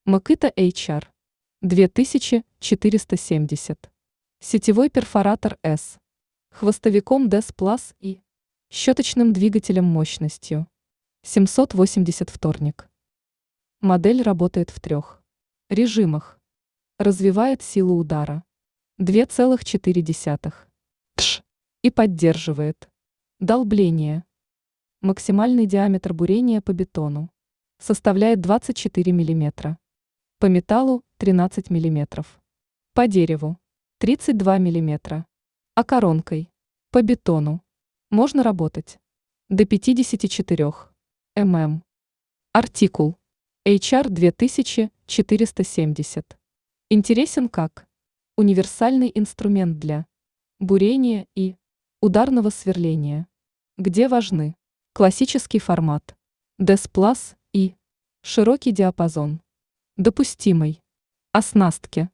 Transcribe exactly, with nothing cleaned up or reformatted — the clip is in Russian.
Makita эйч ар две тысячи четыреста семьдесят. Сетевой перфоратор S. Хвостовиком дэ эс Plus и щеточным двигателем мощностью семьсот восемьдесят вторник. Модель работает в трех режимах. Развивает силу удара два целых четыре десятых тш и поддерживает долбление. Максимальный диаметр бурения по бетону составляет двадцать четыре миллиметра. По металлу тринадцать миллиметров. По дереву тридцать два миллиметра. А коронкой по бетону можно работать до пятьдесят четыре миллиметров. Артикул эйч ар две тысячи четыреста семьдесят. Интересен как универсальный инструмент для бурения и ударного сверления, где важны классический формат дэ эс Plus и широкий диапазон допустимой оснастки.